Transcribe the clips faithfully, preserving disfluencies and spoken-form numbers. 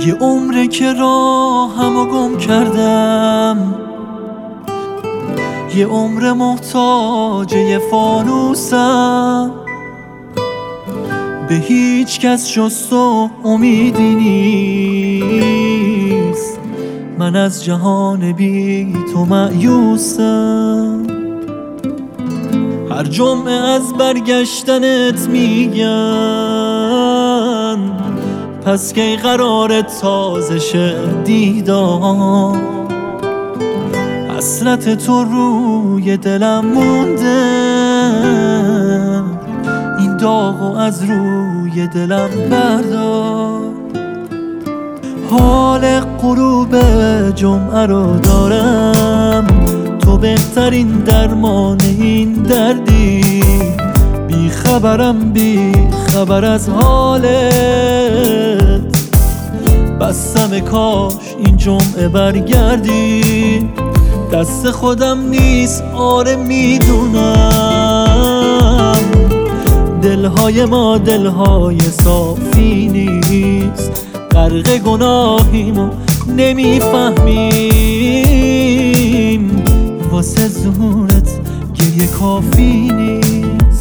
یه عمره که راهمو گم کردم، یه عمر محتاج یه فانوسم، به هیچ کس جز تو امیدی نیست، من از جهان بی تو مایوسم. هر جمعه از برگشتنت میگن، پس کی قرار تازه شه دیدار، حسرت تو روی دلم مونده، این داغو از روی دلم بردار. حال غروب جمعه رو دارم، تو بهترین درمان این دردی، بی خبرم بی خبر از حالت، بستم کاش این جمعه برگردی. دست خودم نیست آره میدونم، دلهای ما دلهای صافی نیست، غرق گناهیم و نمیفهمیم، واسه ظهورت گریه کافی نیست.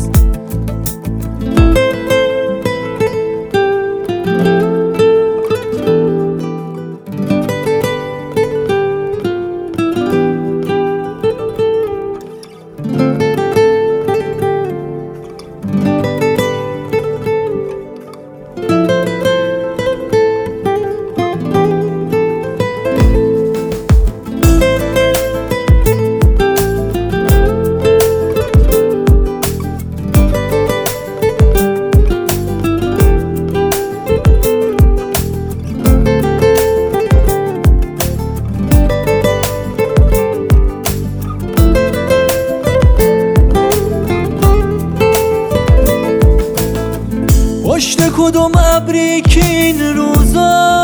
پشت کدوم ابری که این روزا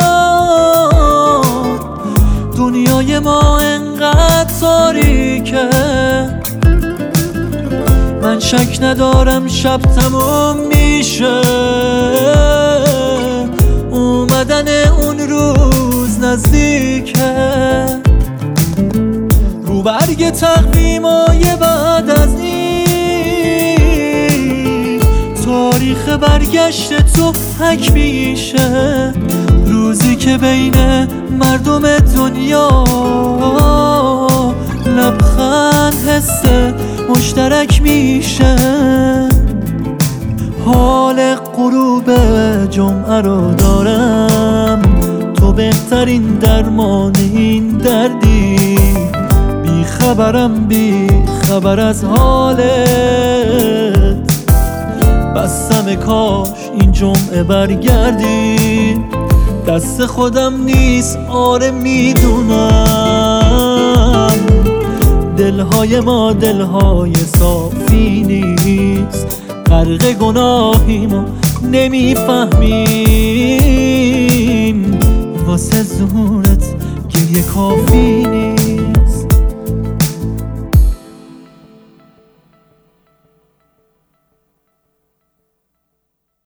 دنیای ما انقدر تاریکه، من شک ندارم شب تموم میشه، اومدن اون روز نزدیکه، رو برگ تقویمای بعد از این تاریخ برگشت تو حک میشه، روزی که بین مردم دنیا لبخند حس مشترک میشه. حال غروب جمعه رو دارم، تو بهترین درمان این دردی، بی خبرم بی خبر از حالت، بستم کاش این جمعه برگردی. دست خودم نیست آره میدونم، دلهای ما دلهای صافی نیست، غرق گناهیم و نمیفهمیم، واسه ظهورت گریه کافی نیست.